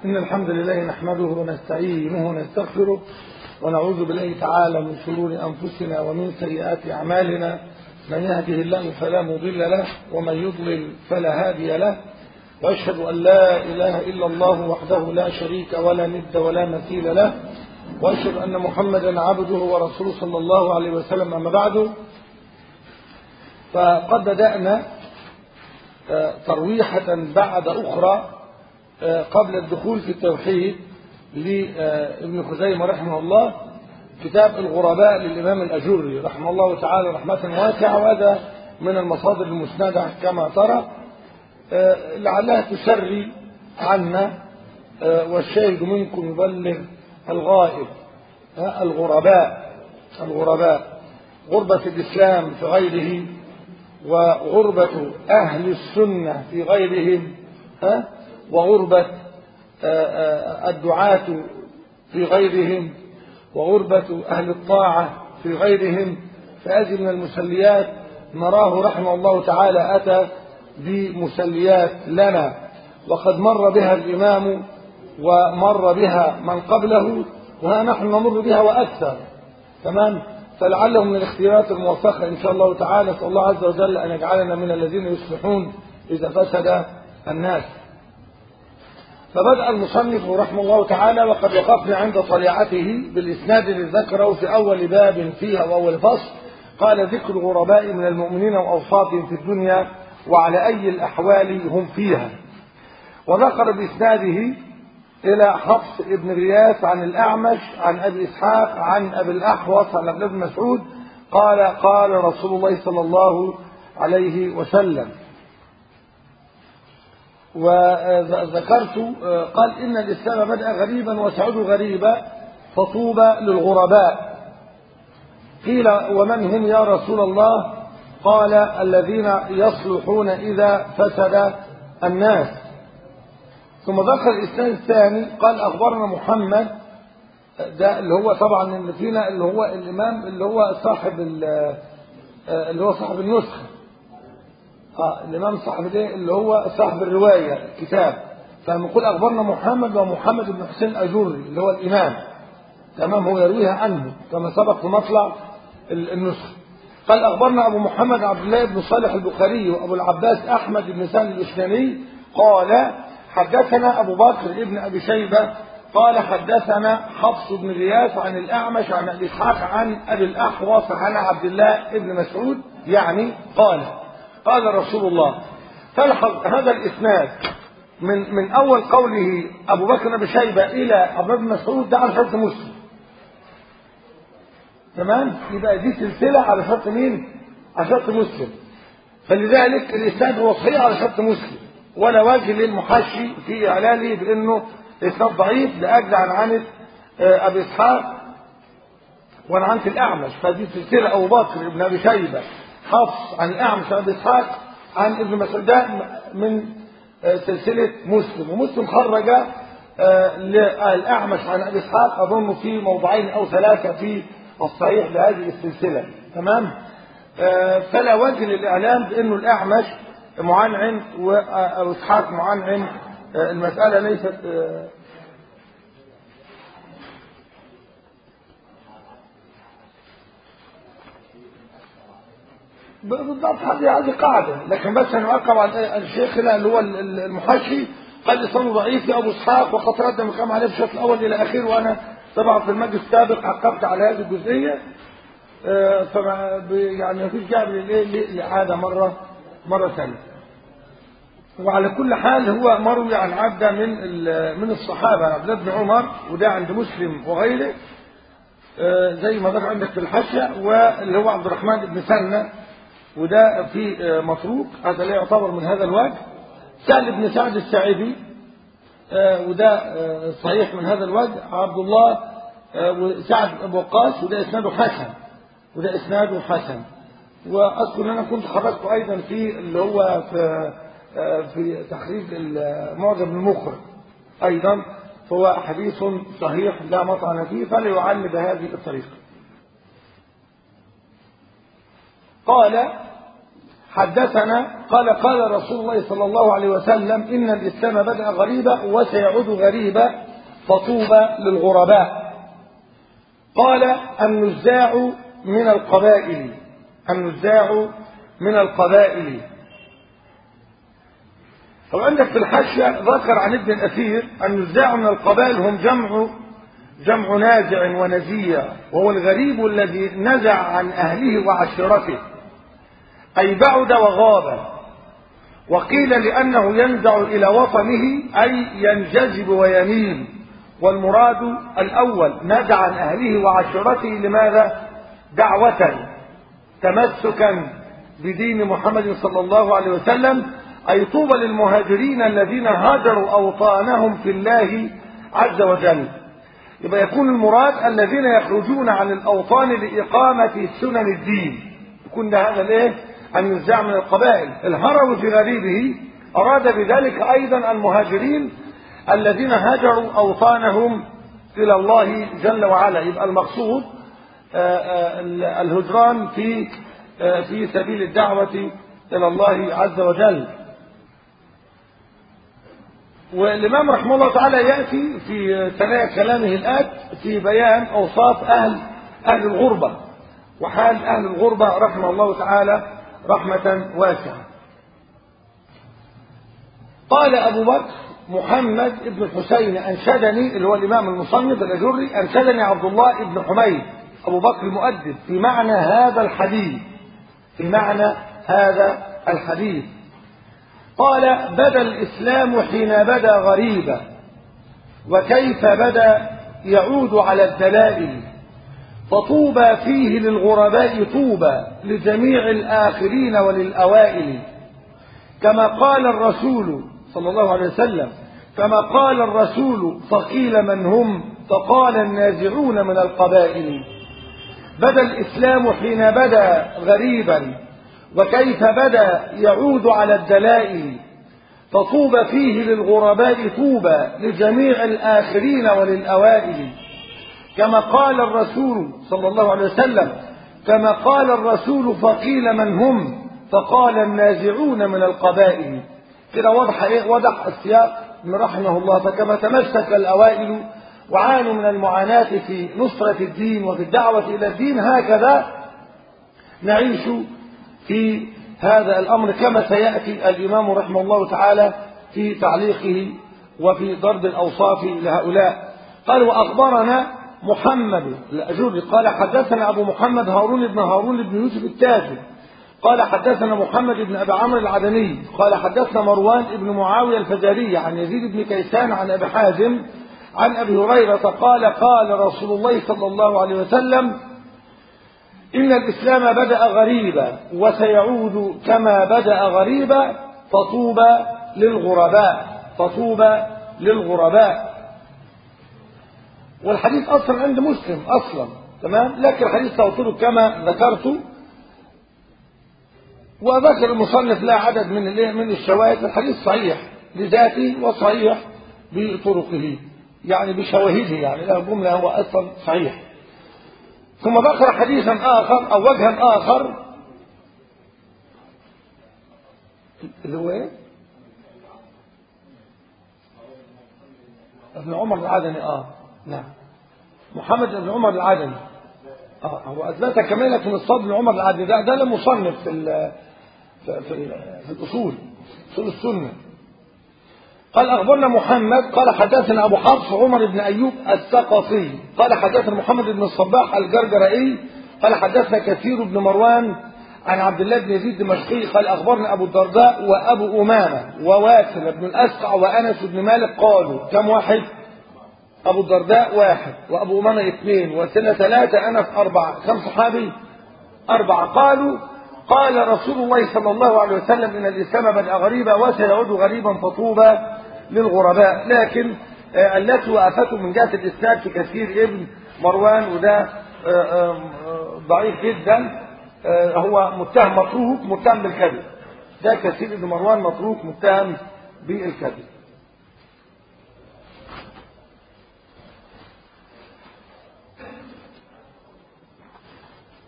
إن الحمد لله نحمده ونستعينه ونستغفره ونعوذ بالله تعالى من شرور أنفسنا ومن سيئات أعمالنا. من يهده الله فلا مضل له ومن يضلل فلا هادي له، وأشهد أن لا إله إلا الله وحده لا شريك ولا ند ولا مثيل له، وأشهد أن محمدا عبده ورسوله صلى الله عليه وسلم. أما بعد، فقد بدأنا ترويحة بعد أخرى قبل الدخول في التوحيد لابن خزيمة رحمه الله كتاب الغرباء للإمام الأجري رحمه الله تعالى رحمة واسعة، وهذا من المصادر المسندة كما ترى، لعلها تسري عنا والشاهد منكم يبلغ الغائب. الغرباء غربة الإسلام في غيره، وغربة أهل السنة في غيرهم، وغربة الدعاة في غيرهم، وغربة أهل الطاعة في غيرهم. فهذه من المسليات نراه رحمه الله تعالى أتى بمسليات لنا، وقد مر بها الإمام ومر بها من قبله، وها نحن نمر بها وأكثر. تمام؟ فلعله من الاختيارات الموفقة إن شاء الله تعالى. نسأل الله عز وجل أن يجعلنا من الذين يصلحون إذا فسد الناس. فبدأ المصنف رحمه الله تعالى، وقد وقفنا عند طليعته بالإسناد الذي ذكره في أول باب فيها وأول فصل. قال: ذكر الغرباء من المؤمنين وأوصافهم في الدنيا وعلى أي الأحوال هم فيها. وذكر بإسناده إلى حفص ابن غياث عن الأعمش عن أبي إسحاق عن أبي الأحوص عن ابن مسعود قال: قال رسول الله صلى الله عليه وسلم. وذكرت قال: إن الإسلام بدأ غريبا وسعود غريبا فطوبى للغرباء. قيل: ومن هم يا رسول الله؟ قال: الذين يصلحون إذا فسد الناس. ثم ذكر الإسناد الثاني قال: أخبرنا محمد، ده اللي هو طبعا اللي فينا اللي هو الإمام اللي هو صاحب النسخة، الإمام صاحب ده اللي هو صاحب الرواية الكتاب. فلما يقول أخبرنا محمد ومحمد بن حسين الأجري اللي هو الإمام، تمام، هو يرويها عنه كما سبق في مطلع النسخة. قال: أخبرنا أبو محمد عبد الله بن صالح البخاري وأبو العباس أحمد بن سالم الإشناني قال: حدثنا أبو بكر بن أبي شيبة قال: حدثنا حفص بن غياث عن الأعمش عن أبي إسحاق عن أبي الأحوص عن عبد الله بن مسعود، يعني قال رسول الله. فالحظ هذا الإسناد من أول قوله أبو بكر بن أبي شيبة إلى عبد الله بن مسعود ده على شرط مسلم. تمام؟ يبقى دي سلسلة على شرط مين؟ على شرط مسلم. فلذلك الإسناد هو صحيح على شرط مسلم، ولا وجه للمحشي في إعلاله بأنه إسناد ضعيف لأجل عن أبي إسحاق وعن الأعمش. فدي سلسلة أبو بكر بن أبي شيبة حفص عن الأعمش عن أبي إسحاق عن ابن مسعود من سلسلة مسلم. ومسلم خرج للأعمش عن أبي إسحاق أظن في موضعين أو ثلاثة في الصحيح لهذه السلسلة. تمام؟ فلا وجه للإعلام بأنه الأعمش معنعن وأبو إسحاق معنعن. المسألة ليست بالضبط، هذه قاعدة، لكن بس نعقب على الشيخ اللي هو المحشي قال لسانه ضعيف يا أبو إسحاق وقد رد من كلام عليه في الشوط الأول إلى آخره. وأنا طبعا في المجلس السابق عقبت على هذه الجزئية، يعني مفيش داعي للإعادة مرة ثانية. وعلى كل حال هو مروي عن عبده من الصحابة عبد الله بن عمر، وده عند مسلم وغيره زي ما ذكر عندك في الحاشية، واللي هو عبد الرحمن بن سنة وده في متروك، هذا لا يعتبر من هذا الوجه. سهل بن سعد الساعدي وده صحيح من هذا الوجه. عبد الله وسعد بن وقاص وده إسناده حسن. وأذكر أن أنا كنت خرجت أيضا في اللي هو في تخريج معجم المخرج أيضا، فهو حديث صحيح لا مطعن فيه، فلا يعل بهذه الطريقة. قال: حدثنا قال قال رسول الله صلى الله عليه وسلم إن الإسلام بدأ غريبا وسيعود غريبا فطوبى للغرباء. قال النزاع من القبائل، النزاع من القبائل. وعندك في الحاشية ذكر عن ابن الأثير النزاع من القبائل هم جمع نازع ونزيع، وهو الغريب الذي نزع عن أهله وعشيرته أي بعد وغاب. وقيل لأنه ينزع إلى وطنه أي ينجذب ويميل، والمراد الأول نزع عن أهله وعشيرته لماذا؟ دعوة تمسكا بدين محمد صلى الله عليه وسلم، أي طوبى للمهاجرين الذين هاجروا أوطانهم في الله عز وجل. يبقى يكون المراد الذين يخرجون عن الأوطان لإقامة سنن الدين، يكون هذا الايه؟ النزاع من القبائل. الهروي في غريبه أراد بذلك أيضا المهاجرين الذين هاجروا أوطانهم إلى الله جل وعلا. يبقى المقصود الهجران في سبيل الدعوة إلى الله عز وجل. والإمام رحمه الله تعالى يأتي في ثنايا كلامه الآت في بيان أوصاف أهل الغربة وحال أهل الغربة رحمه الله تعالى رحمة واسعة. قال أبو بكر محمد بن الحسين أنشدني، اللي هو الإمام المصنف الأجري، أنشدني عبد الله بن حميد أبو بكر المؤدب في معنى هذا الحديث، في معنى هذا الحديث. قال بدا الإسلام حين بدا غريبا، وكيف بدا يعود على الدلائل، فطوبى فيه للغرباء طوبى لجميع الآخرين وللأوائل. كما قال الرسول صلى الله عليه وسلم، كما قال الرسول فقيل من هم، فقال النازعون من القبائل. بدا الإسلام حين بدا غريبا، وكيف بدا يعود على الدلائل، فطوبى فيه للغرباء طوبى لجميع الآخرين وللأوائل. كما قال الرسول صلى الله عليه وسلم، كما قال الرسول فقيل من هم، فقال النازعون من القبائل. كده وضح ايه؟ وضح السياق من رحمه الله. فكما تمسك الأوائل وعانوا من المعاناة في نصرة الدين وفي الدعوة إلى الدين، هكذا نعيش في هذا الأمر كما سيأتي الإمام رحمه الله تعالى في تعليقه وفي ضرب الأوصاف لهؤلاء. قال وأخبرنا محمد الأجري قال حدثنا أبو محمد هارون بن يوسف التاجر قال حدثنا محمد بن أبي عمرو العدني قال حدثنا مروان بن معاوية الفزاري عن يزيد بن كيسان عن أبي حازم عن أبي هريرة قال قال رسول الله صلى الله عليه وسلم إن الإسلام بدأ غريبا وسيعود كما بدأ غريبا، فطوبى للغرباء، فطوبى للغرباء. والحديث أصلا عند مسلم أصلا، تمام، لكن الحديث توصله كما ذكرت. وذكر المصنف لا عدد من الشواهد. الحديث صحيح لذاته وصحيح بطرقه، يعني بشواهده، يعني له جملة هو أصلا صحيح. ثم ذكر حديثا آخر أو وجها آخر اللي هو ايه؟ ابن عمر العدني. نعم، محمد بن عمر العدني. هو أثبت كمالة من الصاد بن عمر العدني. ده المصنف في الأصول السنة. قال أخبرنا محمد قال حدثنا أبو حفص عمر بن أيوب الثقفي قال حدثنا محمد بن الصباح الجرجرائي قال حدثنا كثير بن مروان عن عبد الله بن يزيد الدمشقي قال أخبرنا أبو الدرداء وأبو أمامة وواثل بن الأسقع وأنس بن مالك قالوا كم واحد؟ أبو الدرداء 1 وأبو أمامة 2 وسنة 3 أنس 4 كم صحابي؟ 4. قالوا قال رسول الله صلى الله عليه وسلم إن الإسلام بدأ غريبا وسيعود غريبا فطوبى للغرباء. لكن التي وقفته من جهة الإسناد في كثير ابن مروان، وده ضعيف جدا، هو متهم متروك متهم بالكذب. ده كثير ابن مروان متروك متهم بالكذب.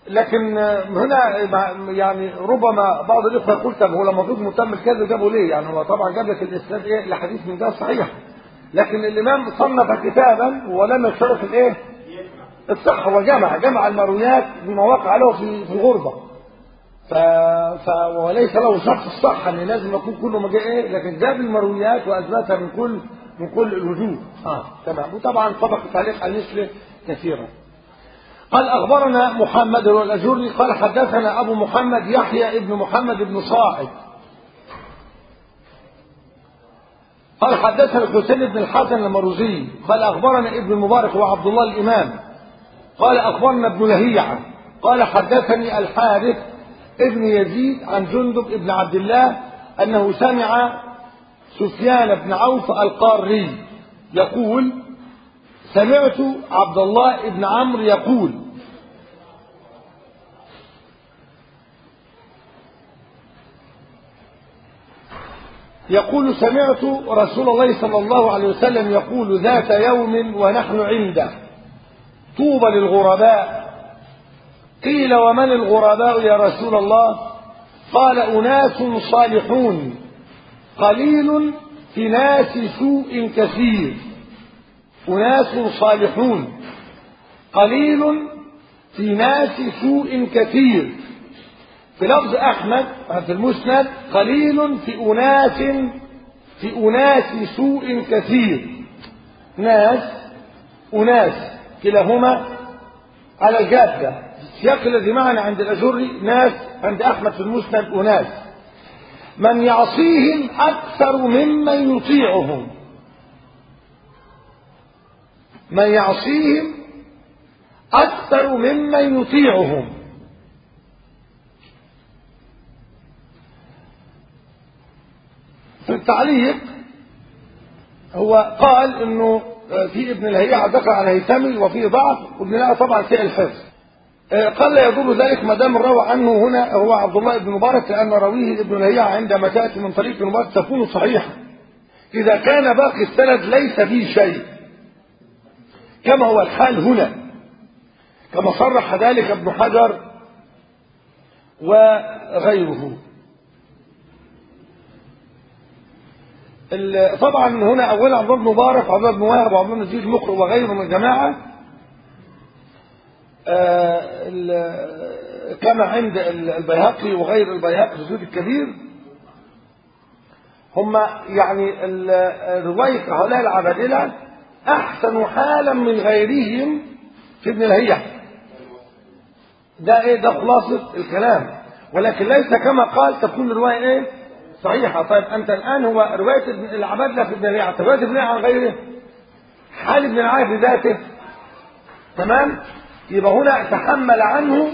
لكن هنا يعني ربما بعض الاخوه يقول طب هو لما ضد متم الكذب جابه ليه؟ يعني هو طبعا جاب لك الاسناد ايه لحديث من ده صحيح، لكن الامام صنف كتابا ولم يشترط الايه؟ الصحه، وجمع المرويات بمواقع له في الغربه. وليس له شرط الصحه ان لازم يكون كله ما جاء ايه، لكن جاب المرويات واثبتها من كل الوجوه. تمام. وطبعا سبق تعليق عن مثله كثيرا. قال أخبرنا محمد والأجري قال حدثنا أبو محمد يحيى ابن محمد بن صاعد قال حدثنا الحسين بن الحسن المروزي قال أخبرنا ابن المبارك وعبد الله الإمام قال أخبرنا ابن لهيعة قال حدثني الحارث ابن يزيد عن جندب ابن عبد الله أنه سمع سفيان بن عوف القاري يقول سمعت عبد الله بن عمرو يقول سمعت رسول الله صلى الله عليه وسلم يقول ذات يوم ونحن عنده طوبى للغرباء. قيل ومن الغرباء يا رسول الله؟ قال أناس صالحون قليل في ناس سوء كثير. أناس صالحون قليل في ناس سوء كثير. في لفظ أحمد في المسند قليل في أناس سوء كثير. أناس كلاهما على الجادة. السياق الذي معنا عند الأجري ناس، عند أحمد في المسند أناس من يعصيهم أكثر ممن يطيعهم. من يعصيهم أكثر ممن يطيعهم. في التعليق هو قال انه في ابن لهيعة ذكر عن هيثمي وفيه ضعف، وابن لهيعة طبعا سيء الحفظ. قال لا يضر ذلك ما دام الراوي عنه هنا هو عبد الله بن مبارك، لان راويه ابن لهيعة عندما تاتي من طريق ابن مبارك تكون صحيحه اذا كان باقي السند ليس فيه شيء، كما هو الحال هنا، كما صرح ذلك ابن حجر وغيره. طبعا هنا اولا عبد الله بن مبارك وعبد الله بن وهب وعبد الله بن زيد مقر وغيره من الجماعه كما عند البيهقي وغير البيهقي في الزهد الكبير، هم يعني روايه هؤلاء العبادله احسن حالا من غيرهم في ابن لهيعة. ده خلاصه الكلام، ولكن ليس كما قال تكون الروايه ايه صحيحه. طيب انت الان هو روايه العبادله في ابن لهيعة، روايه ابن لهيعة عن غيره حال ابن لهيعة بذاته، تمام؟ يبقى هنا تحمل عنه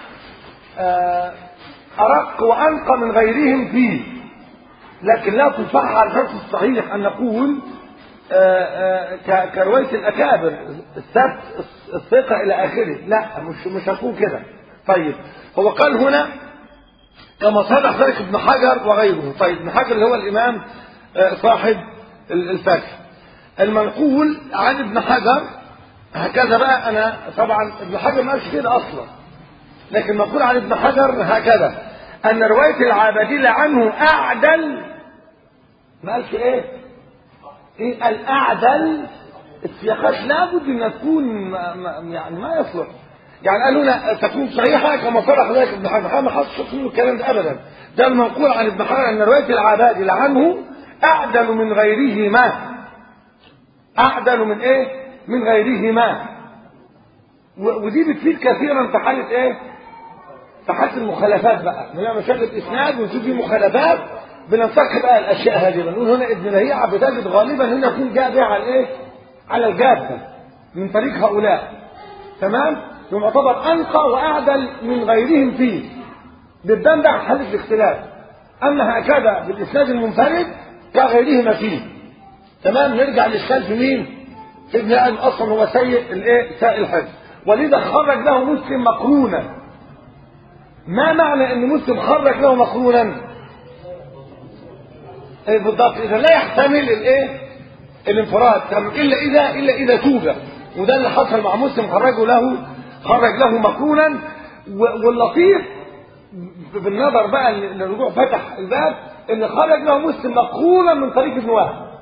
ارق وانقى من غيرهم فيه، لكن لا تصح على الحفظ الصحيح ان نقول كروايه الاكابر السبت الثقه الى اخره، لا مش هتكون كده. طيب هو قال هنا كما صرح ذلك ابن حجر وغيره. طيب ابن حجر اللي هو الامام صاحب الفتح، المنقول عن ابن حجر هكذا بقى. انا طبعا ابن حجر ما قالش كده اصلا، لكن منقول عن ابن حجر هكذا ان روايه العابدين عنه اعدل. ما قالش ايه الاعدل. السياقات لابد ان تكون يعني ما يصلح، يعني قالوا لا تكون صحيحه كما صرح ذلك ابن حجر، ما خصش فيه الكلام ده ابدا. ده المنقول عن ابن حجر ان روايه العبادل عنه اعدل من غيرهما. اعدل من ايه؟ من غيرهما. ودي بتفيد كثيرا في حاله ايه؟ في حاله المخالفات بقى، من مشاكل اسناد ونشوف فيه مخالفات بننسخ بقى الاشياء هذه. بنقول هنا ابن لهيعة بتجد غالبا هنا يكون جاء بها على الايه؟ على الجاده من طريق هؤلاء، تمام؟ يعتبر انقى واعدل من غيرهم فيه، بالدم ده حدث الاختلاف. اما هكذا بالاسناد المنفرد كغيرهما فيه، تمام؟ نرجع للسلف في مين؟ في ابن ادم اصلا هو سيء الايه؟ سيء الحفظ، ولذا خرج له مسلم مقرونا. ما معنى ان مسلم خرج له مقرونا؟ بالضبط، اذا لا يحتمل الايه؟ الانفراد، الا اذا توجد، وده اللي حصل مع مسلم خرج له مقرونا واللطيف بالنظر بقى للرجوع فتح الباب اللي خرج له مسلم مقرونا من طريق ابن وهب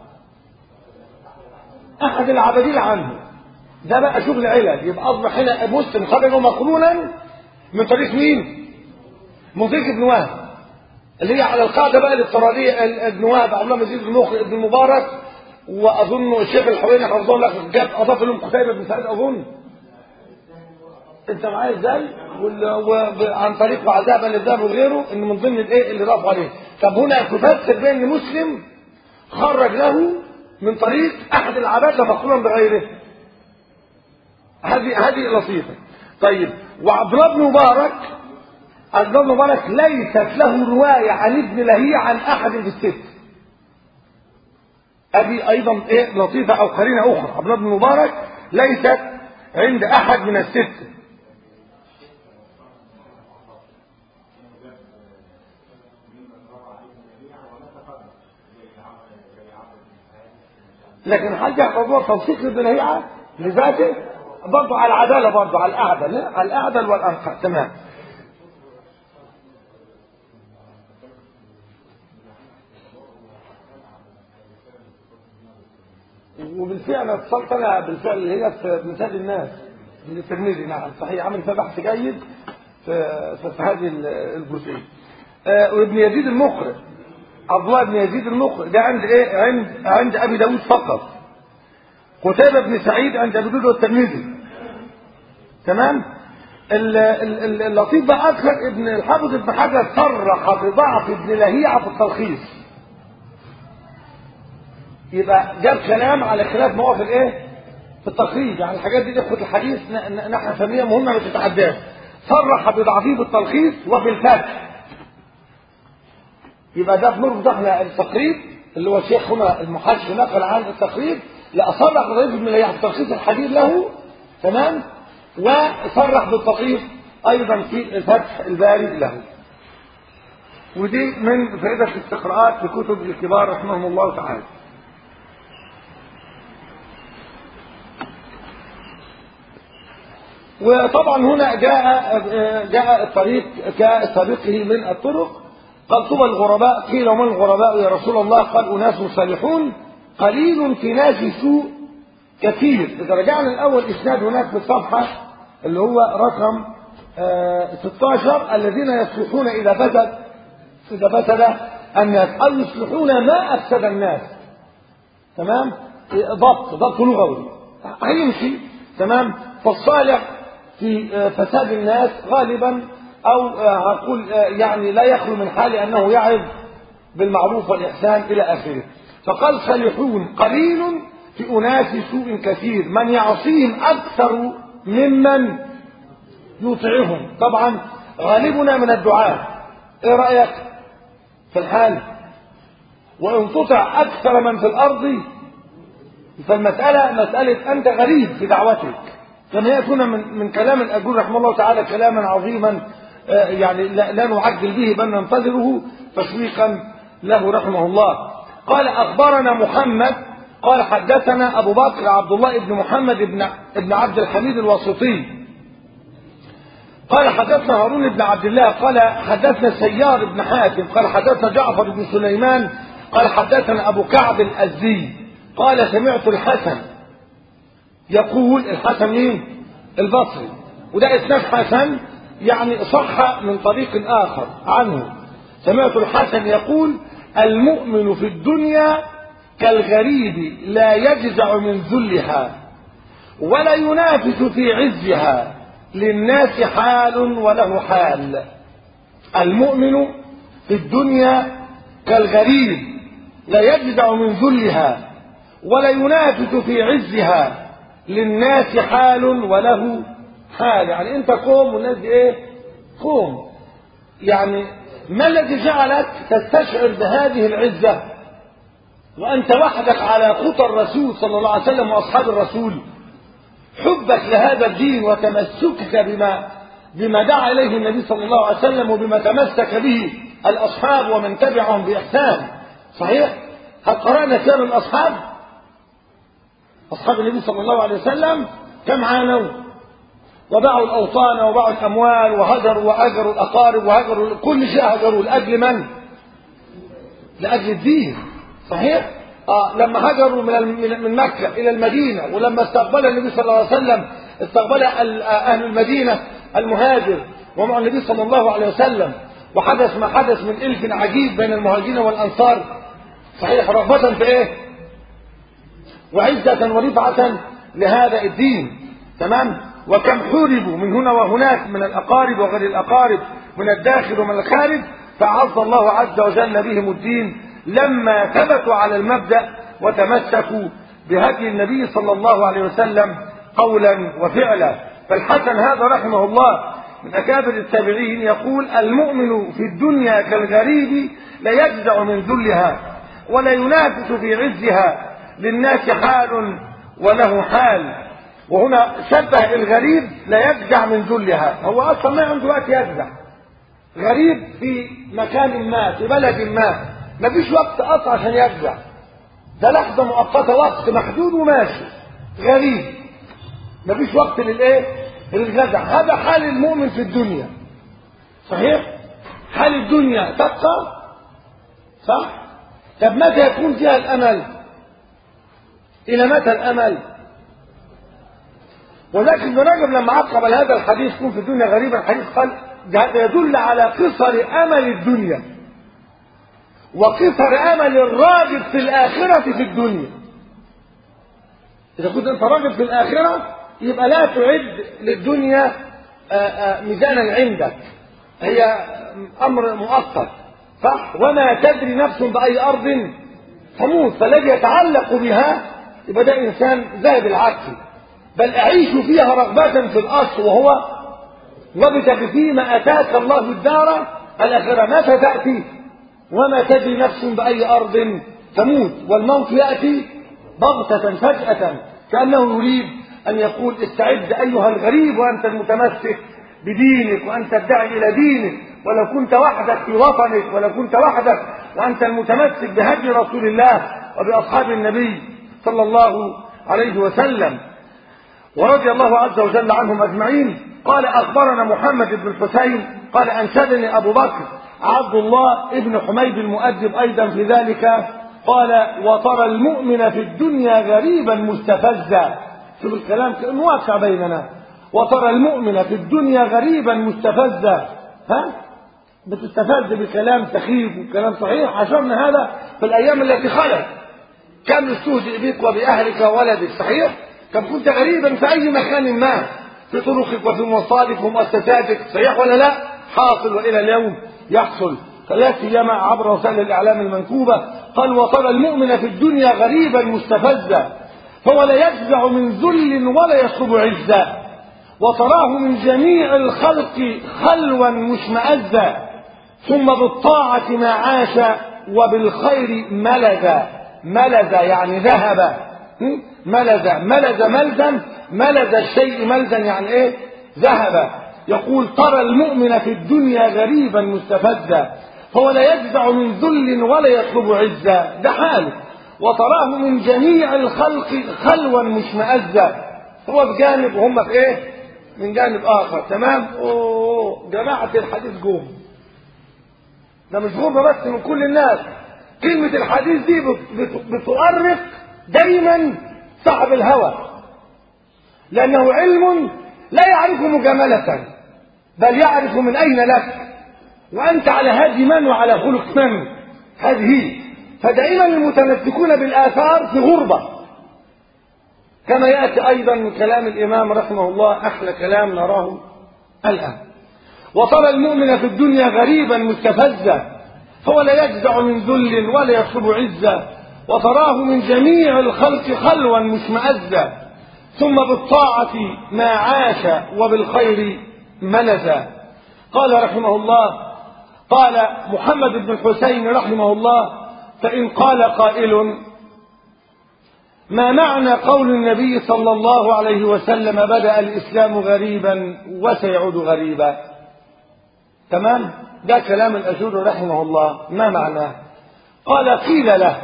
احد العبادين عنه. ده بقى شغل علل، يبقى اصبح هنا مسلم خرجه مقرونا من طريق مين؟ من طريق ابن وهب، اللي هي على القاعده بقى الافتراضيه. ابن وهب عبد الله مزيد بن المبارك، واظن الشيخ الحويني حفظه الله جاب اضاف لهم قتيبة بن سعيد اظن. انت معايا ازاي؟ وعن طريق وعذاب الذهب وغيره ان من ضمن الايه اللي رافعوا عليه. طب هنا تفسر بين مسلم خرج له من طريق احد العباد مقرونا بغيره. هذه لطيفه. طيب وعبد الله بن مبارك، عبد الله بن مبارك ليست له روايه عن ابن لهيعة عن احد في الست. هذه ايضا ايه لطيفه او قرينه اخرى. عبد الله بن مبارك ليست عند احد من الست. لكن حاجه موضوع توثيق ابن لهيعة لذاته برضه على العداله، برضه على الاعدل والانقى. تمام. وبالفعل اتصلت انا بالفعل اللي هي في مساجد الناس من الترمذي. نعم صحيح، عمل فيها بحث جيد في هذه الجزئيه. وابن يزيد المقرئ، عبد الله بن يزيد المقرئ ده عند ايه؟ عند ابي داود فقط. قتيبة بن سعيد عند ابي داود والترمذي. تمام. اللطيف بقى اكثر ابن الحافظ ابن حجر صرح بضعف ابن لهيعة في التلخيص. يبقى جاب كلام على خلاف مواقف الايه؟ في التخريج. يعني الحاجات دي اخوة الحديث نحن فنية مهمة ما تتعداش. صرح بضعفه في التلخيص وفي الفتح. يبقى ده بنربط احنا التقريب اللي هو شيخنا المحشي نقل عن التقريب، لا صرح بضعيف ابن لهيعة في تلخيص الحديث له. تمام. وصرح بالتقريب ايضا في الفتح الباري له. ودي من فائدة الاستقراءات في كتب الكبار رحمهم الله تعالى. وطبعا هنا جاء الطريق كسابقه من الطرق. قال طوبى الغرباء، قيل ومن الغرباء يا رسول الله؟ قال أناس صالحون قليل في ناس سوء كثير. إذا رجعنا الأول إسناد هناك في الصفحة اللي هو رقم 16 الذين يصلحون إذا فسد الناس أو يصلحون ما أفسد الناس. تمام. ضبط لغوي هيمشي. تمام. فالصالح في فساد الناس غالبا او هقول يعني لا يخلو من حال انه يعظ بالمعروف والاحسان الى اخره. فقال صالحون قليل في اناس سوء كثير من يعصيهم اكثر ممن يطيعهم. طبعا غالبنا من الدعاة. ايه رايك في الحال؟ وان تطع اكثر من في الارض فالمساله مساله انت غريب في دعوتك. كما يكون من كلام الأجور رحمه الله تعالى كلاما عظيما يعني لا نعجل به بل ننتظره تشويقا له رحمه الله. قال أخبرنا محمد قال حدثنا أبو بكر عبد الله بن محمد بن عبد الحميد الواسطي قال حدثنا هارون بن عبد الله قال حدثنا سيار بن حاتم قال حدثنا جعفر بن سليمان قال حدثنا أبو كعب الأزدي قال سمعت الحسن يقول. الحسن مين؟ البصري. وده اسناد حسن يعني صح من طريق آخر عنه. سمعت الحسن يقول المؤمن في الدنيا كالغريب لا يجزع من ذلها ولا ينافس في عزها للناس حال وله حال. المؤمن في الدنيا كالغريب لا يجزع من ذلها ولا ينافس في عزها للناس حال وله حال. يعني انت قوم والناس دي ايه؟ قوم. يعني ما الذي جعلك تستشعر بهذه العزة وانت وحدك على خطى الرسول صلى الله عليه وسلم واصحاب الرسول؟ حبك لهذا الدين وتمسكك بما دعا اليه النبي صلى الله عليه وسلم وبما تمسك به الاصحاب ومن تبعهم باحسان. صحيح؟ هل قرأنا كلام الاصحاب؟ أصحاب النبي صلى الله عليه وسلم كم عانوا وباعوا الأوطان وباعوا الأموال وهجروا وأجروا الأقارب وهجروا كل شيء، هجروا لأجل من؟ لأجل الدين. صحيح؟ لما هجروا من مكة إلى المدينة، ولما استقبل النبي صلى الله عليه وسلم استقبل أهل المدينة المهاجر ومع النبي صلى الله عليه وسلم، وحدث ما حدث من إلف عجيب بين المهاجرين والأنصار. صحيح؟ رغبة في إيه؟ وعزة ورفعة لهذا الدين. تمام؟ وكم حوربوا من هنا وهناك من الأقارب وغير الأقارب، من الداخل ومن الخارج، فأعز الله عز وجل بهم الدين لما ثبتوا على المبدأ وتمسكوا بهدي النبي صلى الله عليه وسلم قولا وفعلا. فالحسن هذا رحمه الله من أكابر التابعين يقول: المؤمن في الدنيا كالغريب لا يجزع من ذلها ولا ينافس في عزها، للناس حال وله حال. وهنا شبه الغريب لا يجزع من ذلها، هو أصلا ما عنده وقت يجزع. غريب في مكان ما، في بلد ما فيش وقت قطع عشان يجزع، ده لحظة مؤقتة، وقت محدود وماشي. غريب ما فيش وقت للايه؟ للجزع. هذا حال المؤمن في الدنيا. صحيح؟ حال الدنيا تبقى، صح؟ طب متى يكون فيها الأمل؟ إلى متى الأمل؟ ولكن ابن رجب لما عقب هذا الحديث كن في الدنيا غريبا، الحديث قال هذا يدل على قصر أمل الدنيا وقصر أمل الراغب في الآخرة في الدنيا. إذا كنت أنت راغب في الآخرة يبقى لا تعد للدنيا ميزانا عندك، هي أمر مؤقت، صح؟ وما تدري نفس بأي أرض تموت، فالذي يتعلق بها يبقى ده إنسان ذاهب العقل، بل أعيش فيها رغبة في الأصل، وهو وابتغ فيما أتاك الله الدار الآخرة. متى تأتي؟ وما تدري نفس بأي أرض تموت، والموت يأتي بغتة فجأة، كأنه يريد أن يقول: استعد أيها الغريب وأنت المتمسك بدينك وأنت تدعي إلى دينك، ولو كنت وحدك في وطنك، ولو كنت وحدك وأنت المتمسك بهدي رسول الله وبأصحاب النبي صلى الله عليه وسلم ورضي الله عز وجل عنهم أجمعين. قال: أخبرنا محمد بن الحسين قال: أنشدني أبو بكر عبد الله ابن حميد المؤدب أيضا في ذلك، قال: وترى المؤمن في الدنيا غريبا مستفزا. شوف الكلام كأنه واقع بيننا. وترى المؤمن في الدنيا غريبا مستفزا، بتستفز بكلام سخيف وكلام صحيح. عشرنا هذا في الأيام التي خلت، كم استهزئ بك وبأهلك وولدك. صحيح؟ كم كنت غريبا في أي مكان ما، في طرقك وفي مواصلاتك ومؤسساتك. صحيح ولا لا؟ حاصل وإلى اليوم يحصل، لا سيما عبر وسائل الإعلام المنكوبة. قال: وترى المؤمن في الدنيا غريبا مستفزا، فهو لا يفزع من ذل ولا يطلب عزا، وتراه من جميع الخلق خلوا مشمئزا، ثم بالطاعة ما عاش وبالخير ملذا. ملذا يعني ذهب، ملذ ملزا، ملذ الشيء ملزا يعني ايه؟ ذهب. يقول: ترى المؤمن في الدنيا غريبا مستفزا، فهو لا يجزع من ذل ولا يطلب عزا، ده حاله. وتراه من جميع الخلق خلوا مشمئزا، هو في جانب وهم في ايه؟ من جانب اخر. تمام؟ جماعة الحديث جوم، ده مش جوم بس من كل الناس. كلمة الحديث دي بتؤرق دايما صاحب الهوى، لأنه علم لا يعرف مجاملة، بل يعرف من أين لك، وأنت على هدي من وعلى خلق من. هذه فدائما المتمسكون بالآثار في غربة، كما يأتي أيضا من كلام الإمام رحمه الله، أحلى كلام نراه الآن: وترى المؤمن في الدنيا غريبا مستفزا، فهو لا يجزع من ذل ولا يطلب عزا، وتراه من جميع الخلق خلوا مشمئزا، ثم بالطاعة ما عاش وبالخير ملذا. قال رحمه الله، قال محمد بن الحسين رحمه الله: فإن قال قائل: ما معنى قول النبي صلى الله عليه وسلم بدأ الإسلام غريبا وسيعود غريبا؟ تمام؟ ده كلام الأجور رحمه الله. ما معناه؟ قال: قيل له: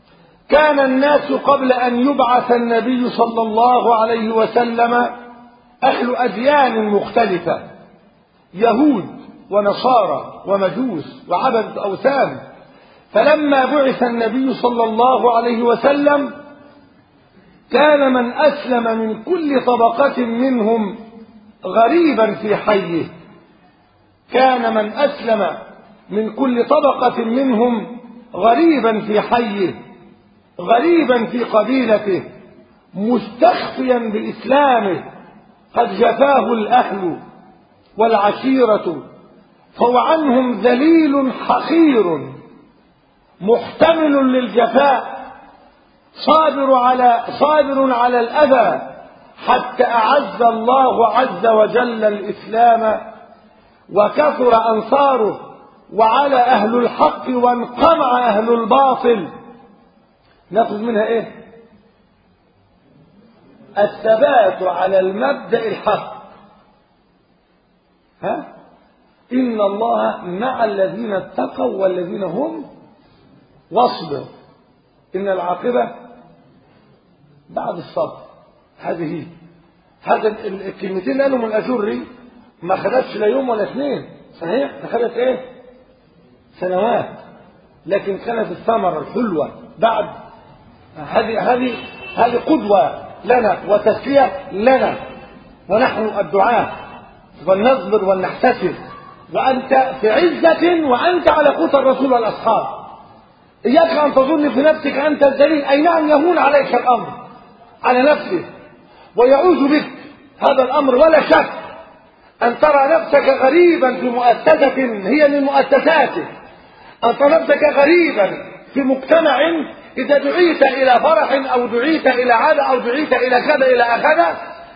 كان الناس قبل أن يبعث النبي صلى الله عليه وسلم أهل أديان مختلفة، يهود ونصارى ومجوس وعبدة أوثان. فلما بعث النبي صلى الله عليه وسلم كان من أسلم من كل طبقة منهم غريبا في حيه، كان من أسلم من كل طبقة منهم غريبا في حيه، غريبا في قبيلته، مستخفيا بإسلامه، قد جفاه الأهل والعشيرة، فهو عنهم ذليل حقير محتمل للجفاء، صابر على الأذى، حتى أعز الله عز وجل الإسلام وكثر أنصاره، وعلى أهل الحق وانقمع أهل الباطل. نأخذ منها إيه؟ الثبات على المبدأ الحق. إن الله مع الذين اتقوا والذين هم، واصبر إن العاقبة بعد الصبر. هذه هذا الكلمتين اللي قالهم الأجري ما خدتش لا يوم ولا اثنين، صحيح؟ ده خدت ايه؟ سنوات، لكن كانت الثمرة الحلوة بعد. هذه قدوة لنا وتسلية لنا، ونحن الدعاة فلنصبر ولنحتسب، وأنت في عزة وأنت على قوت الرسول والأصحاب. إياك أن تظن في نفسك أنت الذليل، أي نعم يهون عليك الأمر على نفسك ويعوز بك هذا الأمر، ولا شك أن ترى نفسك غريبا في مؤسسة هي من مؤسساتك، أن ترى نفسك غريبا في مجتمع إذا دعيت إلى فرح أو دعيت إلى عادة أو دعيت إلى كذا إلى أخذ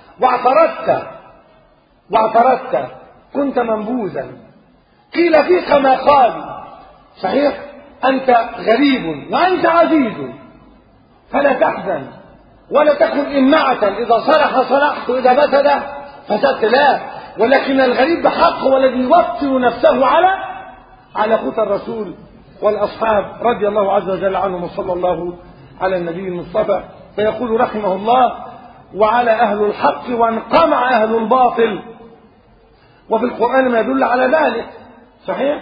واعترضت كنت منبوذا، قيل فيك ما قال، صحيح؟ أنت غريب وأنت عزيز، فلا تحزن ولا تكن إمعة، إذا صلح صلحت وإذا فسدت، لا، ولكن الغريب بحق هو الذي يوطن نفسه على قوت الرسول والأصحاب رضي الله عز وجل عنهم، وصلى الله على النبي المصطفى. فيقول رحمه الله: وعلى أهل الحق وانقمع أهل الباطل. وفي القرآن ما يدل على ذلك، صحيح؟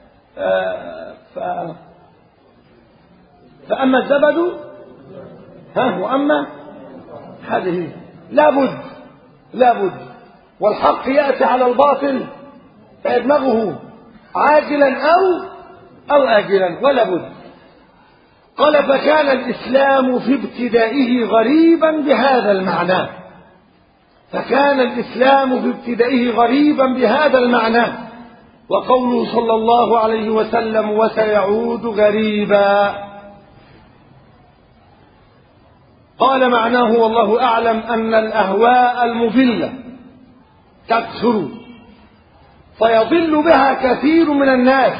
فأما الزبد وأما هذه لابد والحق يأتي على الباطل فيدمغه عاجلا أو آجلا، ولا بد. قال: فكان الإسلام في ابتدائه غريبا بهذا المعنى، فكان الإسلام في ابتدائه غريبا بهذا المعنى. وقوله صلى الله عليه وسلم: وسيعود غريبا، قال معناه والله أعلم أن الأهواء المضلة تكثر فيضل بها كثير من الناس،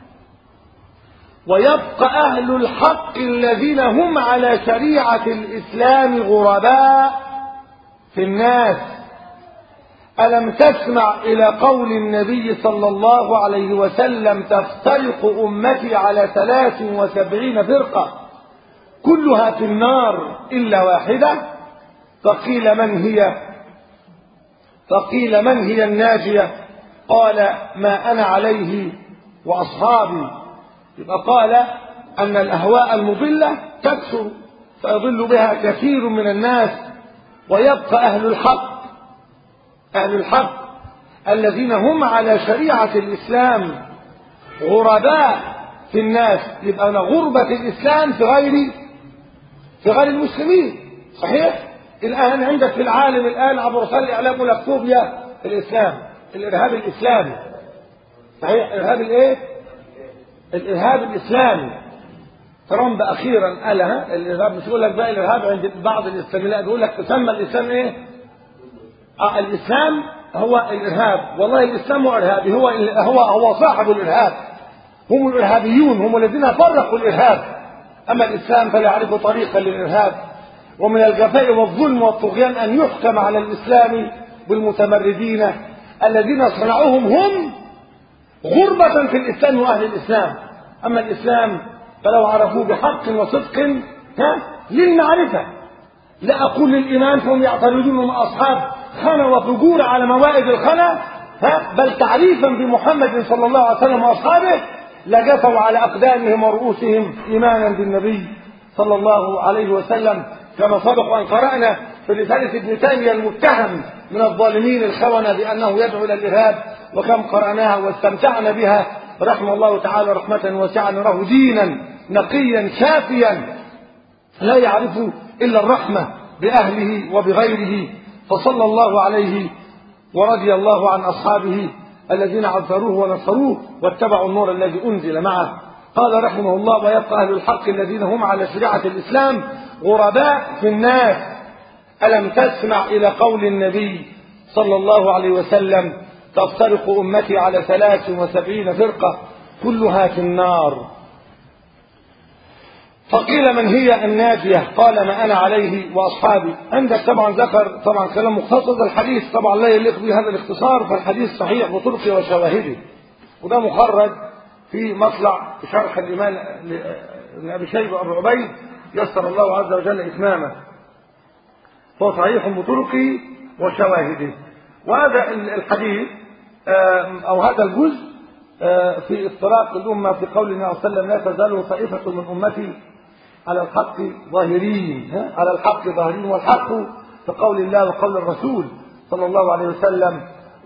ويبقى أهل الحق الذين هم على شريعة الإسلام غرباء في الناس. ألم تسمع إلى قول النبي صلى الله عليه وسلم: تفترق أمتي على 73 فرقة كلها في النار إلا واحدة؟ فقيل من هي الناجية؟ قال: ما أنا عليه وأصحابي. يبقى قال أن الأهواء المضلة تكثر فيضل بها كثير من الناس، ويبقى أهل الحق الذين هم على شريعة الإسلام غرباء في الناس. يبقى غربة الإسلام في غير المسلمين، صحيح؟ الآن عندك في العالم الآن عبر وسائل الإعلام والفوبيا في الإسلام، الإرهاب الإسلامي، صحيح؟ الإرهاب الإسلامي. ترامب أخيرا قالها، الإرهاب مش يقول لك بقى الإرهاب عند بعض الإسلاميين، لا، بيقول لك تسمى الإسلام إيه؟ الإسلام هو الإرهاب. والله الإسلام هو إرهابي، هو صاحب الإرهاب، هم الإرهابيون، هم الذين فرقوا الإرهاب. أما الإسلام فلا يعرف طريقا للإرهاب. ومن الجفاء والظلم والطغيان أن يحكم على الإسلام بالمتمردين الذين صنعوهم هم غربة في الإسلام وأهل الإسلام. أما الإسلام فلو عرفوه بحق وصدق للمعرفة، لا أقول للإيمان فهم يعترضون مع أصحاب خنا وفجور على موائد الخنا، بل تعريفا بمحمد صلى الله عليه وسلم واصحابه لجثوا على اقدامهم ورؤوسهم ايمانا بالنبي صلى الله عليه وسلم، كما سبق وان قرانا في رساله ابن تيميه المتهم من الظالمين الخونه بانه يدعو الى الارهاب، وكم قراناها واستمتعنا بها رحمه الله تعالى رحمه واسعه، نراه دينا نقيا شافيا لا يعرف الا الرحمه باهله وبغيره، فصلى الله عليه ورضي الله عن اصحابه الذين عذروه ونصروه واتبعوا النور الذي انزل معه. قال رحمه الله: ويبقى اهل الحق الذين هم على شريعه الاسلام غرباء في الناس. الم تسمع الى قول النبي صلى الله عليه وسلم: تفترق امتي على 73 فرقه كلها في النار. فقيل: من هي الناجيه؟ قال: ما انا عليه واصحابي. عندك طبعا ذكر طبعا كلام مختصر، الحديث طبعا لا يليق به هذا الاختصار، فالحديث صحيح بطرقه وشواهده، وده مخرج في مطلع شرح الامام لابي شيبه ابو عبيد يسر الله عز وجل اتمامه، فهو صحيح بطرقه وشواهده. وهذا الحديث او هذا الجزء في افتراق الامه في قول النبي صلى الله عليه وسلم: لا تزال طائفه من امتي على الحق ظاهرين، على الحق ظاهرين، والحق في قول الله وقول الرسول صلى الله عليه وسلم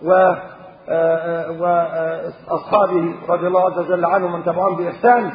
واصحابه رضي الله عز وجل عنهم من تبعهم باحسان.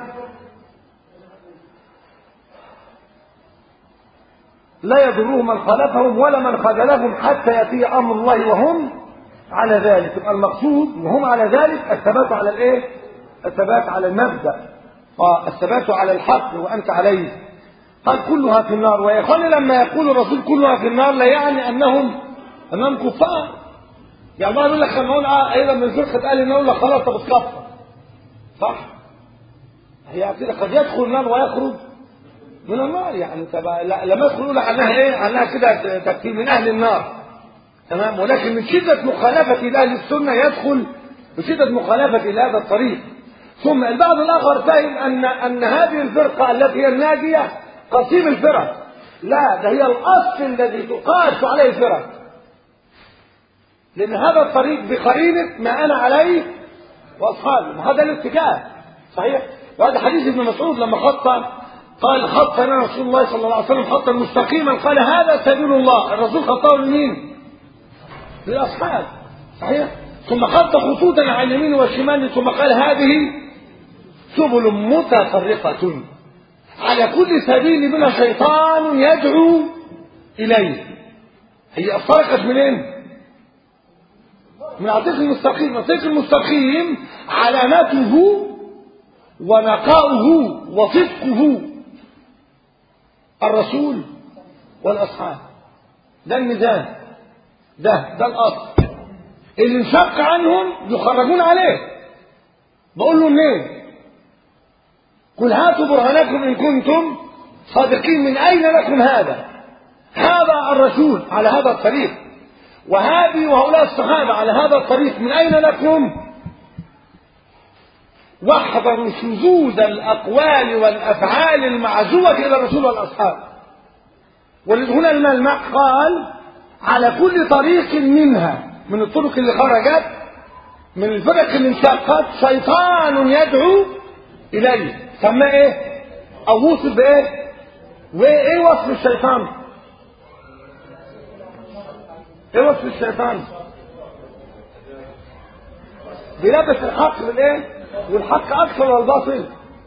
لا يضرهم من خالفهم ولا من خذلهم حتى ياتي امر الله وهم على ذلك. يبقى المقصود وهم على ذلك الثبات على الايه؟ الثبات على المبدا، الثبات على الحق وانت عليه. قال: كلها في النار. ويا اخواني لما يقول الرسول كلها في النار لا يعني انهم كفار. يعني الله يقول لك لما اقول ايضا من فرقه قال ان اقول لك خلاص طب اتكفر، صح؟ هي قد يدخل النار ويخرج من النار، يعني لما يدخل يقول لك عنها ايه؟ عنها كده تكفير من اهل النار، تمام. ولكن من شده مخالفه لاهل السنه يدخل بشده مخالفه الى هذا الطريق. ثم البعض الاخر فهم ان هذه الفرقه التي هي الناجيه قسيم الفرق. لا، ده هي الاصل الذي تقاس عليه الفرق، لان هذا الطريق بقرينه ما انا عليه واصحابي، وهذا الاتجاه صحيح. وهذا حديث ابن مسعود لما قال: خط لنا رسول الله صلى الله عليه وسلم خطا مستقيما، قال: هذا سبيل الله. الرسول خطه لمين؟ للاصحاب، صحيح. ثم خط خطوطا على اليمين والشمال، ثم قال: هذه سبل متفرقه على كل سبيل منها شيطان يدعو اليه. هي افترقت منين؟ من الطريق المستقيم. الطريق المستقيم علامته ونقاؤه وصدقه الرسول والاصحاب، ده الميزان، ده الاصل. اللي انشق عنهم يخرجون عليه. بقول له منين؟ قل هاتوا برهانكم ان كنتم صادقين. من اين لكم هذا؟ هذا الرسول على هذا الطريق، وهذه وهؤلاء الصحابه على هذا الطريق. من اين لكم؟ واحذروا شذوذ الاقوال والافعال المعزوه الى الرسول والاصحاب. وهنا الملمح قال: على كل طريق منها، من الطرق اللي خرجت من الفرق اللي انشقت، شيطان يدعو اليه. سماه ايه؟ او وصف بايه؟ وايه وصف الشيطان؟ ايه وصف الشيطان؟ بيلبس الحق بالايه؟ والحق اكثر والباطل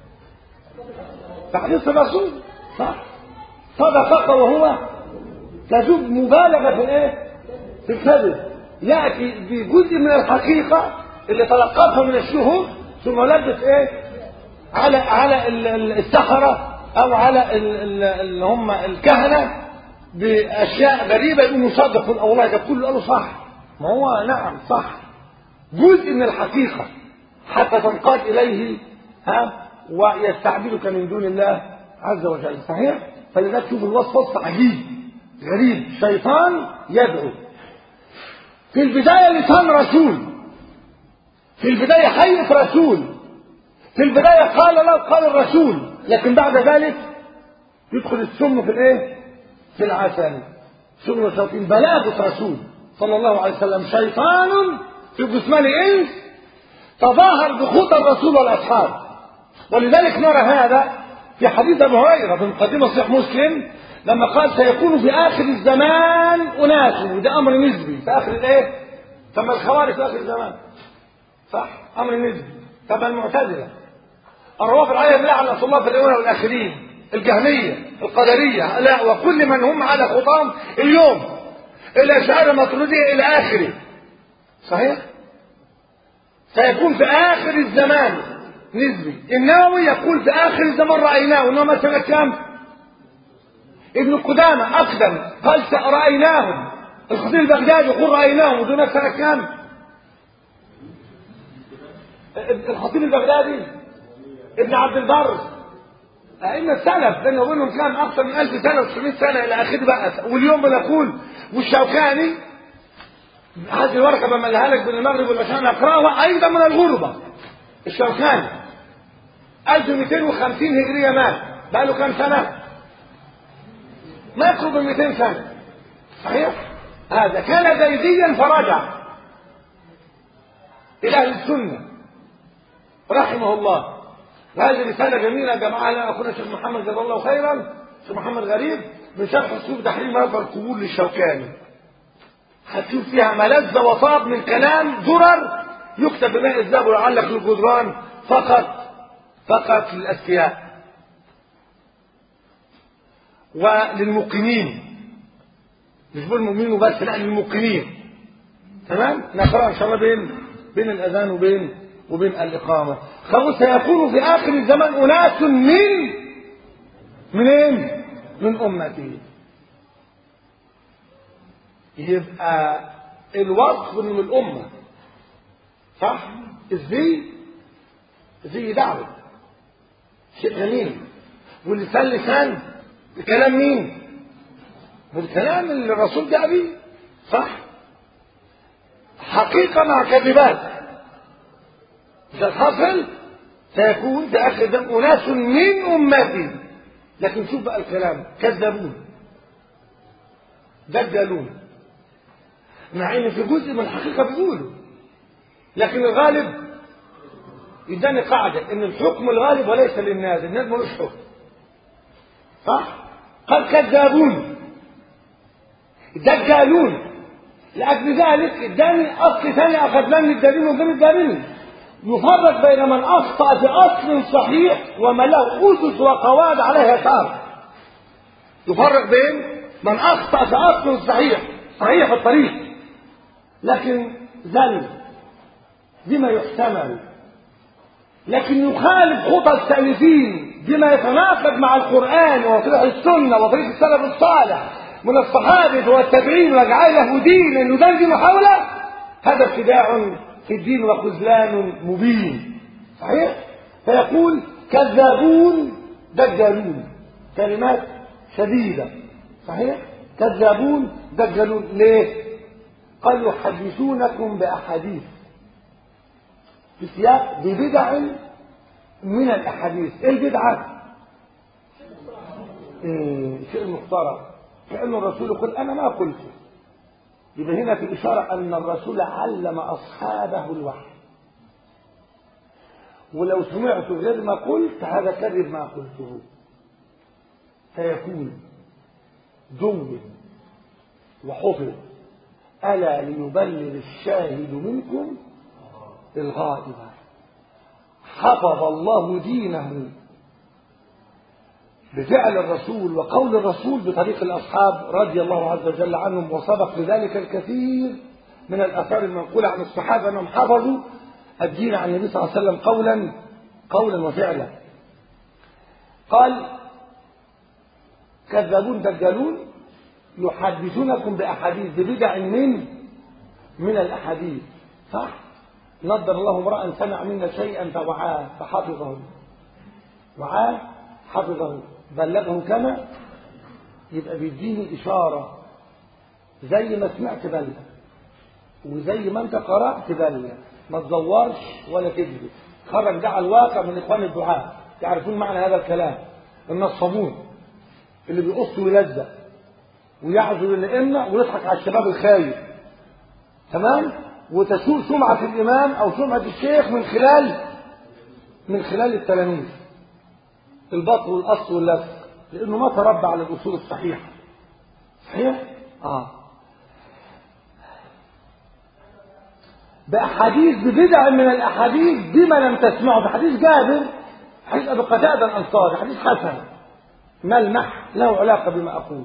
تحديث الرسول، صح؟ صدقك وهو تجد مبالغه في الايه؟ في الكذب. ياتي بجزء من الحقيقه اللي تلقتها من الشهود، ثم لبس ايه؟ على السحره او على اللي هم الكهنه باشياء غريبه، يقوموا يصدقوا والله ده كله قالوا صح. ما هو نعم صح، جزء من الحقيقه حتى تنقاد اليه ويستعبدك من دون الله عز وجل، صحيح. فلذلك تشوف الوصف وصف عجيب غريب. شيطان يدعو في البدايه لسان رسول، في البدايه حيث رسول، في البدايه قال لا قال الرسول، لكن بعد ذلك يدخل السم في الايه؟ في العسل. سم الشياطين بلاغه رسول صلى الله عليه وسلم شيطان في جثمان إنس تظاهر بخطى الرسول والأصحاب. ولذلك نرى هذا في حديث أبي هريرة في مقدمة صحيح مسلم لما قال سيكون في آخر الزمان أناس، وده أمر نسبي في آخر الإيه؟ طب الخوارج في آخر الزمان صح؟ أمر نسبي. طب المعتزلة الروافض العالية لعنة الله في الأولى والآخرين، الجهمية القدرية لا وكل من هم على خطام اليوم الأشاعرة الماتريدية إلى آخره صحيح؟ سيكون في آخر الزمان نسبي. النووي يقول في آخر الزمان رأيناه، إنما سنة كام؟ ابن قدامة أقدم قال رأيناهم. الخطيب البغدادي يقول رأيناهم، ودون سنة كام؟ الخطيب البغدادي ابن عبد البر أئمة السلف بينه وبينهم كان أكثر من 1000 سنة و900 سنة إلى آخره بقى. واليوم بنقول والشوكاني هذه الورقة بملها لك بين المغرب والعشاء أقرأها أيضا من الغربة. الشوكاني 1250 هجرية مات، بقى له كام سنة؟ ما يقرب من 200 سنة صحيح؟ هذا كان زيديا فرجع إلى أهل السنة رحمه الله. وهذه رسالة جميلة جمعها لنا أخونا الشيخ محمد جزاه الله خيرا، الشيخ محمد غريب، من شرح أسلوب تحرير مذهب القبور للشوكاني. هتشوف فيها ملذ وطاب من كلام درر يكتب بماء الذهب ويعلق للجدران فقط للأذكياء وللمقيمين، مش بالمؤمنين وبس، لا للمقيمين. تمام؟ نقرأ إن شاء الله بين الأذان وبين الإقامة. سيكون في آخر الزمان أناس من أمتي. يبقى الوصف من الأمة صح؟ الزي دعوة شيء جميل، واللسان لسان الكلام مين؟ بالكلام اللي الرسول جاء به صح؟ حقيقة مع كذبات. إذا حصل سيكون في آخر الزمان أناس من أمتي. لكن شوف بقى الكلام كذبون دجالون، مع ان في جزء من الحقيقة بيقولوا، لكن الغالب يداني قاعدة ان الحكم الغالب وليس للناس، الناس ملوش حكم صح؟ قال كذابون دجالون. لأجل ذلك اداني اصل ثاني اخذناه الدليل وغير الدليل، يفرق بين من اخطأ في اصل صحيح ومن له اسس وقواعد عليها يسار. يفرق بين من اخطأ في اصل صحيح الطريق لكن زل بما يحتمل، لكن يخالف خطى السالفين بما يتناقض مع القرآن وطريق السنة وطريق السلف الصالح من الصحابة والتابعين وجعله دينا يدندن حوله. هذا ابتداع في الدين وخذلان مبين صحيح؟ فيقول كذابون دجالون، كلمات شديدة صحيح؟ كذابون دجالون. ليه؟ قال يحدثونكم بأحاديث في سياق ببدع من الأحاديث. ايه البدعة؟ شيء مخترع، كأن الرسول يقول أنا ما قلته. يبقى هنا في إشارة أن الرسول علم أصحابه الوحي، ولو سمعت غير ما قلت هذا كذب ما قلته. فيكون جود وحفظ ألا ليبلغ الشاهد منكم الغائب. حفظ الله دينه بفعل الرسول وقول الرسول بطريق الأصحاب رضي الله عز وجل عنهم، وسبق لذلك الكثير من الآثار المنقولة عن الصحابة أنهم حفظوا الدين عن النبي صلى الله عليه وسلم قولا وفعلا. قال كذابون دجالون يحدثونكم بأحاديث ببدع من الأحاديث صح؟ نضر الله امرأ سمع منا شيئا فوعاه حفظه بلغه كما يبقى بيديني إشارة زي ما سمعت بلغ، وزي ما انت قرأت بلغ، ما تزورش ولا تكذب. خرج ده على الواقع من إخوان الدعاء يعرفون معنى هذا الكلام. النصابون اللي بيقص ويلزق ويعزل الأئمة ويضحك على الشباب الخايف تمام، وتسوء سمعة الإمام أو سمعة الشيخ من خلال التلاميذ، البطل والأصل واللزق، لأنه ما تربى على الأصول الصحيحة. صحيح؟ بأحاديث ببدع من الأحاديث بما لم تسمعه، بحديث جابر، حديث أبي قتادة الأنصاري، حديث حسن ملمح له علاقة بما أقول.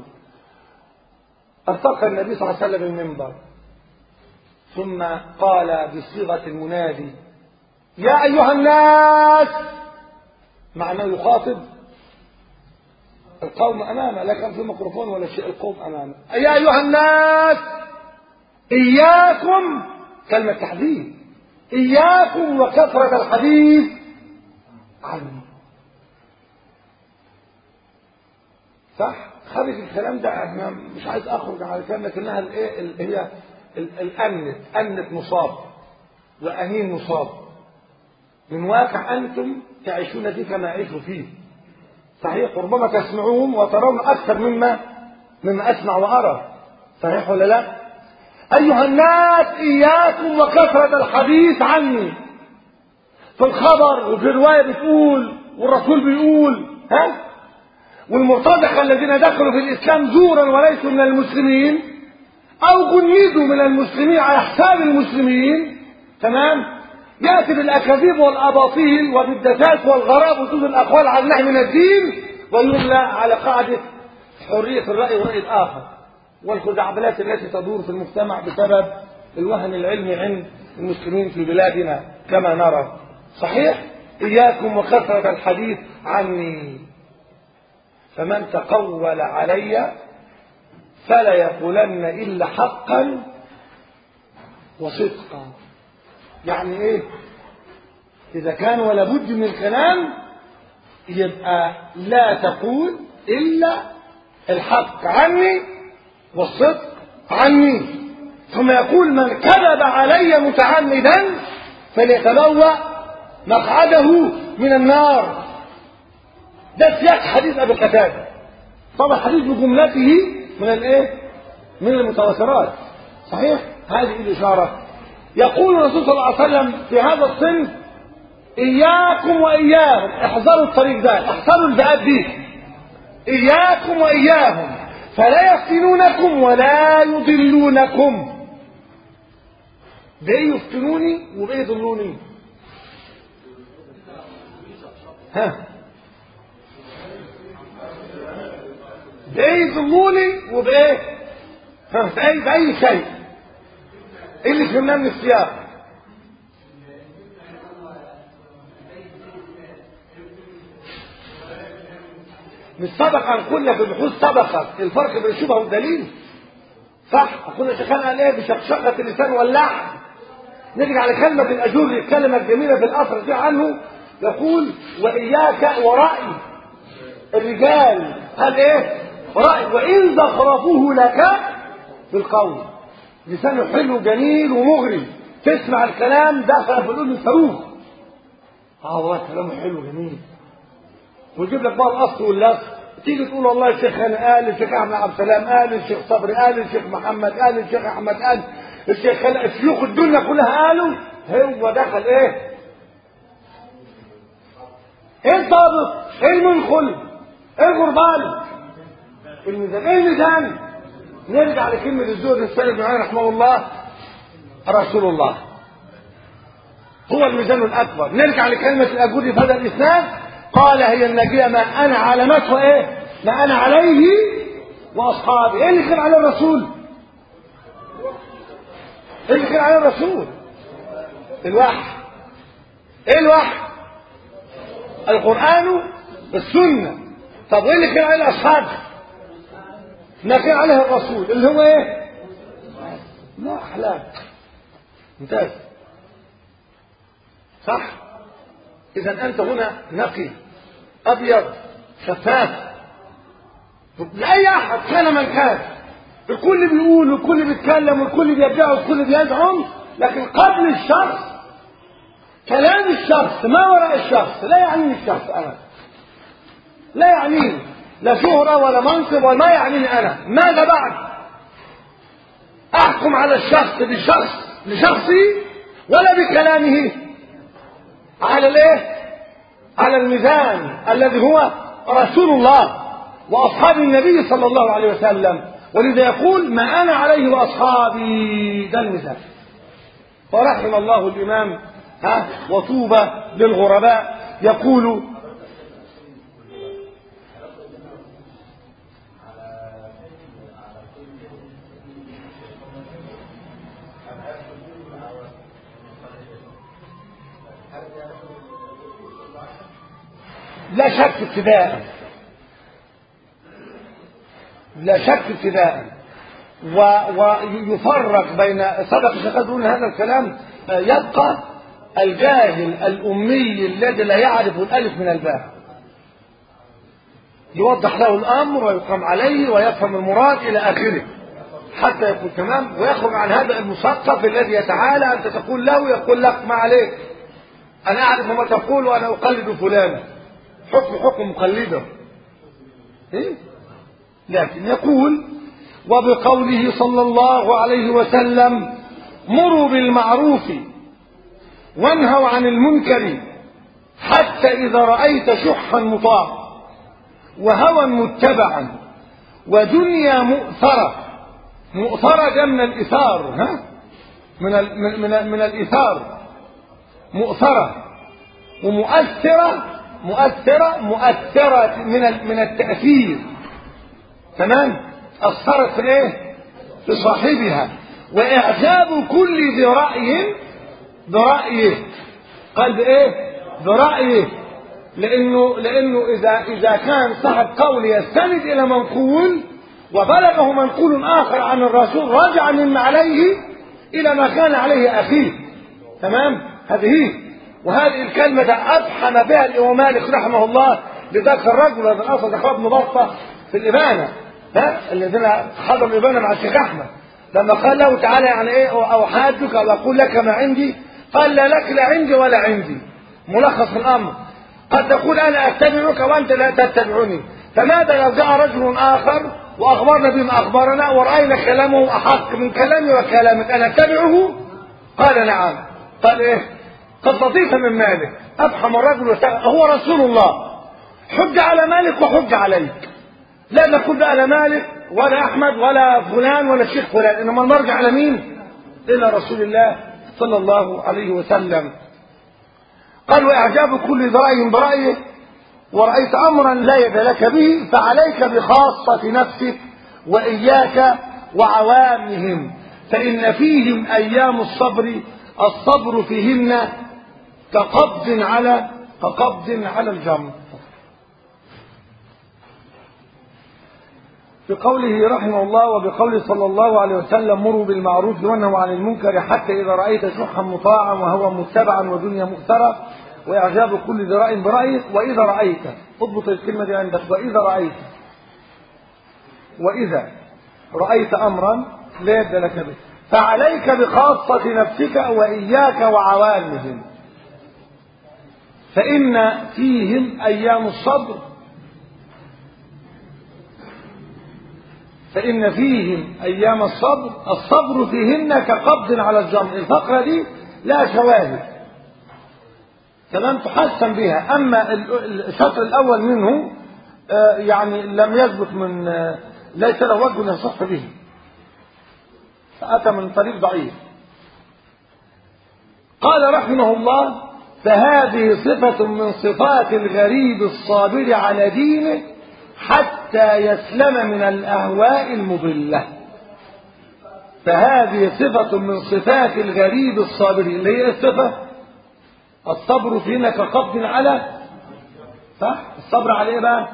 ارتقى النبي صلى الله عليه وسلم المنبر ثم قال بصيغة المنادي: يا أيها الناس، معناه يخاطب القوم أمامه، لا كان في ميكروفون ولا شيء، القوم أمامه. يا أيها الناس إياكم، كلمة تحذير، إياكم وكثرة الحديث عني. صح؟ خارج الكلام ده أنا مش عايز أخرج على الكلام، لكنها هي الأنت مصاب وأنين مصاب من واقع أنتم تعيشون فيه كما أعيش فيه. صحيح؟ ربما تسمعون وترون أكثر مما أسمع وأرى. صحيح ولا لا؟ أيها الناس إياكم وكثرة الحديث عني. في الخبر وفي الرواية بتقول والرسول بيقول والمرتزقة الذين دخلوا في الإسلام زورا وليسوا من المسلمين أو جندوا من المسلمين على حساب المسلمين، تمام، يأتي بالأكاذيب والأباطيل وبالدسات والغراب وجود الأقوال على النحو من الدين، ويملى على قاعدة حرية الرأي ورأي الآخر والخزعبلات التي تدور في المجتمع بسبب الوهن العلمي عند المسلمين في بلادنا كما نرى. صحيح؟ إياكم وكثرة الحديث عني، فمن تقول علي فلا يقولن إلا حقا وصدقا. يعني إيه؟ إذا كان ولا بد من الكلام يبقى لا تقول إلا الحق عني والصدق عني. ثم يقول: من كذب علي متعمدا فليتبوأ مقعده من النار. ده سياق حديث أبي قتادة، طبعا حديث بجملته من المتواترات. صحيح؟ هذه الإشارة. يقول الرسول صلى الله عليه وسلم في هذا الصنف: إياكم وإياهم، احذروا الطريق ده، احذروا الفئات دي، إياكم وإياهم فلا يفتنونكم ولا يضلونكم. بإيه يفتنوني وبإيه يضلوني؟ بإيه يضلوني وبإيه؟ بأي شيء. إيه اللي فهمناه من السياق؟ مش سبق أن قلنا في البحوث سبقت الفرق بين الشبهة والدليل. صح؟ قلنا شيخنا قال إيه؟ بشقشقة اللسان واللحن. نرجع على كلمة الأجر، الكلمة الجميلة في الأثر دي عنه، يقول: وإياك ورأي الرجال. قال إيه؟ ورأي وإن زخرفوه لك في القول. لسانه حلو جميل ومغري، تسمع الكلام دخل في الأذن صاروخ. والله كلامه حلو جميل، ويجيب لك بقى الأصل واللصق. تيجي تقول والله الشيخ أنا قال، الشيخ أحمد عبد السلام قال، الشيخ صبري قال، الشيخ محمد قال، الشيخ أحمد قال، الشيوخ الدنيا كلها قالوا. هو دخل إيه الضابط، المنخل، الغربال، الميزان. ايه الميزان؟ نرجع لكلمة الزهد السالم بن علي رحمه الله: رسول الله هو الميزان الأكبر. نرجع لكلمة الأجوري في هذا الإسناد: قال هي الناجية ما أنا علمته إيه؟ ما أنا عليه وأصحابي. إيه اللي كان عليه الرسول؟ إيه اللي كان عليه الرسول؟ الوحي. إيه الوحي؟ القرآن السنة. طب إيه اللي كان عليه الأصحاب؟ ما كان عليه الرسول، اللي هو إيه؟ ما أحلاك. ممتاز. صح؟ إذا أنت هنا نقي أبيض شفاف لأي أحد كان من كان. الكل بيقول والكل بيتكلم والكل بيدعي والكل بيزعم، لكن قبل الشخص كلام الشخص ما وراء الشخص لا يعنيني الشخص أنا، لا يعنيني لا شهرة ولا منصب وما يعنيني أنا. ماذا بعد؟ أحكم يحكم على الشخص لشخصه ولا بكلامه، على الايه؟ على الميزان الذي هو رسول الله واصحاب النبي صلى الله عليه وسلم. ولذا يقول ما انا عليه واصحابي، ده الميزان. فرحم الله الامام وطوبى للغرباء يقول لا شك ابتداء، لا شك ابتداء، ويفرق بين سبق شيخ هذا الكلام. يبقى الجاهل الأمي الذي لا يعرف الألف من الباء، يوضح له الأمر ويقام عليه ويفهم المراد إلى آخره حتى يكون تمام، ويخرج عن هذا المثقف الذي يتعالى. أنت تقول له يقول لك ما عليك، أنا أعرف ما تقول وأنا أقلد فلانا، حكم مقلده. إيه؟ لكن يقول وبقوله صلى الله عليه وسلم مروا بالمعروف وانهوا عن المنكر حتى إذا رأيت شحا مطاع وهوى متبعا ودنيا مؤثرة ده من الإثار، من الإثار، مؤثرة ومؤثرة من التأثير، تمام؟ أثرت في ايه؟ في صاحبها. وإعجاب كل ذي رأي برأيه، قال بإيه؟ برأيه، لأنه إذا كان صاحب قول يستند إلى منقول وبلغه منقول آخر عن الرسول رجع مما عليه إلى ما كان عليه أخيه، تمام؟ هذه وهذه الكلمة أبحم بها الإمام مالك رحمه الله لذاك الرجل الذي أصل ذكر بن بطة في الإبانة، الذين حضروا الإبانة مع الشيخ أحمد لما قال له تعالى يعني إيه أو حاجك أو أقول لك ما عندي، قال لا لك لا عندي ولا عندي. ملخص الأمر قد تقول أنا أتبعك وأنت لا تتبعني، فماذا لو جاء رجل آخر وأخبرنا بما أخبرنا ورأينا كلامه أحق من كلامي وكلامك، أنا أتبعه؟ قال نعم. قال إيه؟ قد لطيف من مالك، أفحم الرجل هو رسول الله، حج على مالك وحج عليك، لا نقول بقى لا مالك ولا أحمد ولا فلان ولا الشيخ فلان، إنما المرجع على مين؟ إلى رسول الله صلى الله عليه وسلم. قال وإعجاب كل ذي رأي برأيه ورأيت أمرا لا يد لك به فعليك بخاصة نفسك وإياك وعوامهم، فإن فيهم أيام الصبر فيهن كقبض على الجمر. بقوله رحمه الله وبقوله صلى الله عليه وسلم مروا بالمعروف وانهوا عن المنكر حتى إذا رأيت شحا مطاعا وهوى متبعا ودنيا مؤثرة وإعجاب كل ذي رأي برأيه. وإذا رأيت، اضبط الكلمة دي عندك، وإذا رأيت أمرا لا يد لك به فعليك بخاصة نفسك وإياك وعوامهم، فإن فيهم أيام الصبر فيهن كقبض على الجمر. الفقرة دي لا شواهد، تمام، تحسن بها. أما الشطر الأول منه يعني لم يثبت ليس له وجه يصح به، فأتى من طريق ضعيف. قال رحمه الله فهذه صفة من صفات الغريب الصابر على دينه حتى يسلم من الأهواء المضلة. فهذه صفة من صفات الغريب الصابر، اللي هي الصفة الصبر فينا كقبض على، صح؟ الصبر على ايه بقى؟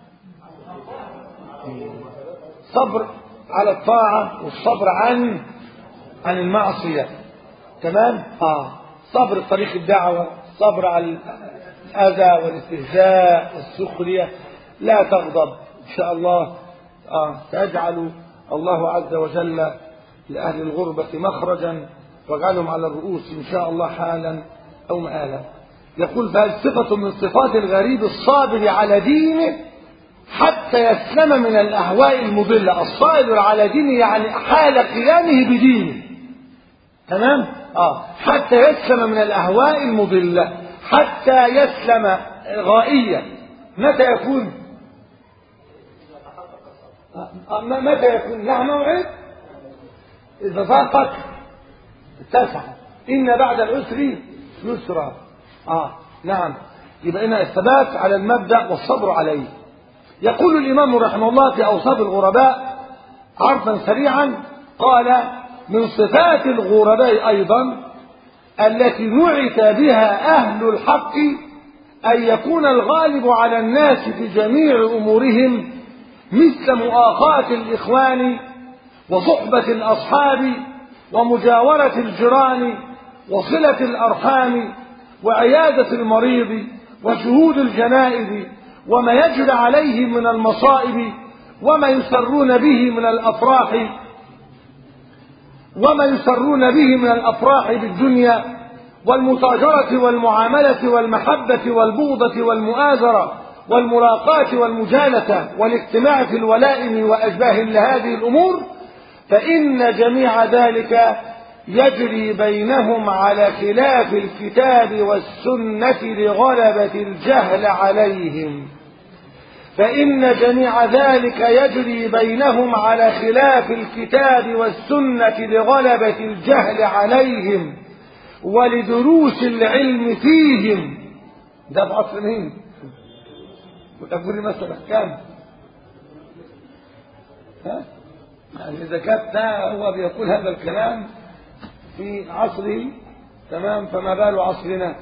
صبر على الطاعة والصبر عن المعصية، تمام؟ صبر طريق الدعوة، صبر على الأذى والاستهزاء والسخرية. لا تغضب إن شاء الله، سيجعل الله عز وجل لأهل الغربة مخرجا واجعلهم على الرؤوس إن شاء الله حالا أو مآلا. يقول فهذه صفة من صفات الغريب الصابر على دينه حتى يسلم من الأهواء المضلة. الصائل على دينه يعني حال قيامه بدينه. تمام؟ حتى يسلم من الأهواء المضلة، حتى يسلم غائيا. متى يكون؟ متى يكون لها موعد؟ إذا ضاقت اتسع، إن بعد العسر يسرا. نعم. يبقى هنا الثبات على المبدأ والصبر عليه. يقول الإمام رحمه الله في أوصاف الغرباء عرفا سريعا، قال: من صفات الغرباء أيضا التي نعت بها أهل الحق أن يكون الغالب على الناس في جميع أمورهم، مثل مؤاخاة الإخوان وصحبة الأصحاب ومجاورة الجيران وصلة الأرحام وعيادة المريض وشهود الجنائز وما يجري عليهم من المصائب وما يسرون به من الأفراح بالدنيا والمتاجرة والمعاملة والمحبة والبغضة والمؤازرة والملاقاة والمجالسة والاجتماع في الولائم وأشباه هذه الأمور، فإن جميع ذلك يجري بينهم على خلاف الكتاب والسنة لغلبة الجهل عليهم. فإن جميع ذلك يجري بينهم على خلاف الكتاب والسنة لغلبة الجهل عليهم ولدروس العلم فيهم. ده في عصر مين؟ وتقول لي مثلا كام؟ يعني إذا كانت هو بيقول هذا الكلام في عصره، تمام، فما بال عصرنا؟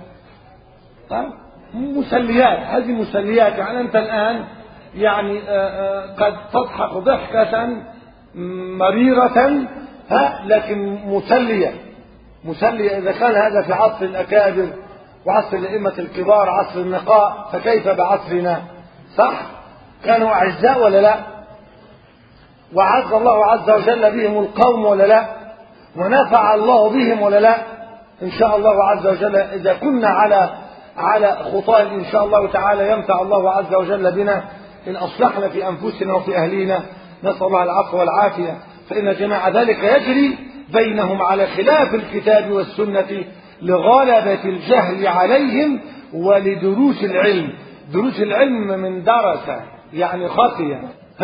مسليات، هذه مسليات. يعني أنت الآن يعني قد تضحك ضحكة مريرة، لكن مسلية إذا كان هذا في عصر الأكابر وعصر الأئمة الكبار، عصر النقاء، فكيف بعصرنا؟ صح؟ كانوا أعزاء ولا لا؟ وعز الله عز وجل بهم القوم ولا لا؟ ونفع الله بهم ولا لا؟ إن شاء الله عز وجل إذا كنا على خطاه إن شاء الله تعالى ينفع الله عز وجل بنا إن أصلحنا في أنفسنا وفي أهلينا، نسأل الله العفو والعافية. فإن جميع ذلك يجري بينهم على خلاف الكتاب والسنة لغلبة الجهل عليهم ولدروس العلم. دروس العلم من درس يعني خطي،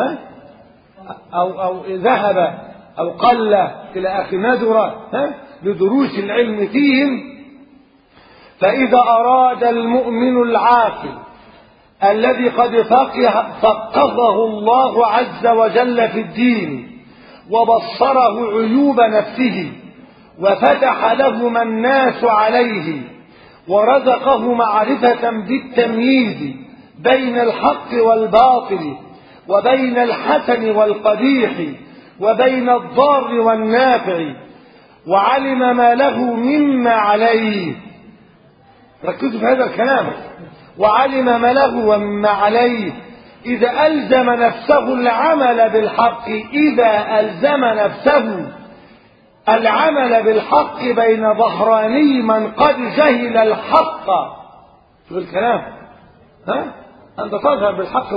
أو ذهب أو قل إلى آخر ندر، لدروس العلم فيهم. فإذا أراد المؤمن العاقل الذي قد فقهه الله عز وجل في الدين وبصره عيوب نفسه وفتح لهما الناس عليه ورزقه معرفة بالتمييز بين الحق والباطل وبين الحسن والقبيح وبين الضار والنافع، وعلم ما له مما عليه. ركزوا في هذا الكلام. وعلم ما له ومما عليه إذا ألزم نفسه العمل بالحق، إذا ألزم نفسه العمل بالحق بين ظهراني من قد جهل الحق. شوف الكلام، أنت تظهر بالحق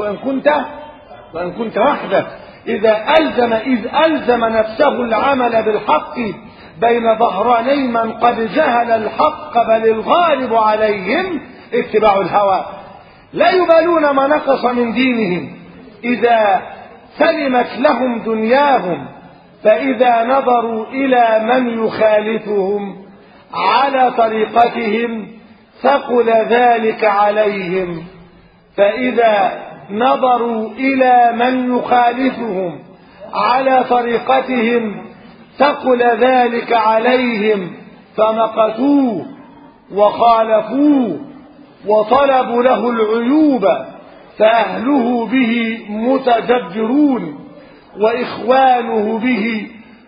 وإن كنت وحدك. إذ ألزم نفسه العمل بالحق بين ظهراني من قد جهل الحق، بل الغالب عليهم اتباع الهوى، لا يبالون ما نقص من دينهم إذا سلمت لهم دنياهم، فإذا نظروا إلى من يخالفهم على طريقتهم ثقل ذلك عليهم. فإذا نظروا إلى من يخالفهم على طريقتهم ثقل ذلك عليهم، فمقتوه وخالفوه وطلبوا له العيوب، فأهله به متجبرون وإخوانه به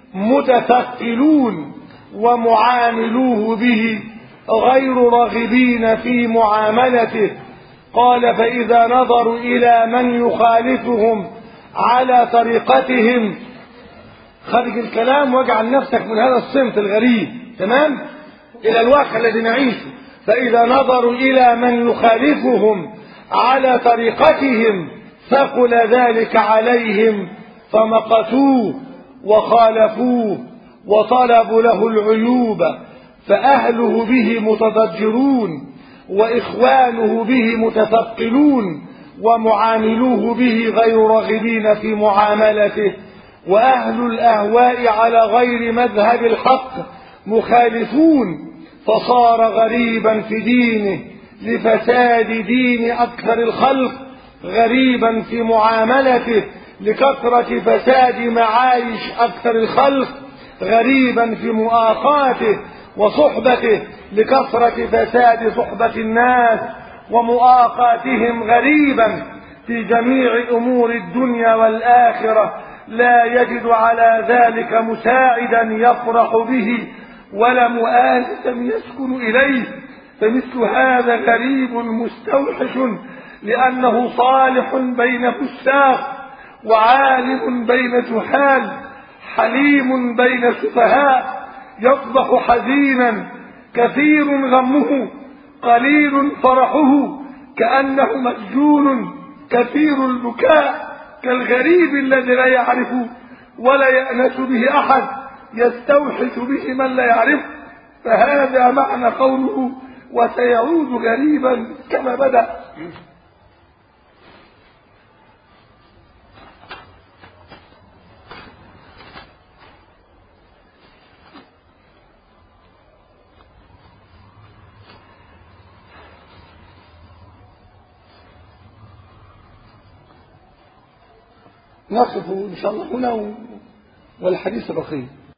متثقلون ومعاملوه به غير راغبين في معاملته. قال: فإذا نظروا إلى من يخالفهم على طريقتهم، خرج الكلام واجعل نفسك من هذا الصنف الغريب، تمام، إلى الواقع الذي نعيشه. فإذا نظروا إلى من يخالفهم على طريقتهم ثقل ذلك عليهم فمقتوه وخالفوه وطلبوا له العيوب، فأهله به متضجرون وإخوانه به متثقلون ومعاملوه به غير راغبين في معاملته، وأهل الأهواء على غير مذهب الحق مخالفون، فصار غريبا في دينه لفساد دين أكثر الخلق، غريبا في معاملته لكثرة فساد معايش أكثر الخلق، غريبا في مؤاخاته وصحبته لكثرة فساد صحبة الناس ومؤاخاتهم، غريبا في جميع أمور الدنيا والآخرة، لا يجد على ذلك مساعدا يفرح به ولا مؤانسا يسكن إليه. فمثل هذا غريب مستوحش، لأنه صالح بين فساق، وعالم بين جهال، حليم بين سفهاء، يصبح حزينا كثير غمه قليل فرحه، كأنه مسجون كثير البكاء، كالغريب الذي لا يعرف ولا يأنس به أحد، يستوحش به من لا يعرف. فهذا معنى قوله وسيعود غريبا كما بدأ. نقف إن شاء الله هنا والحديث بقي.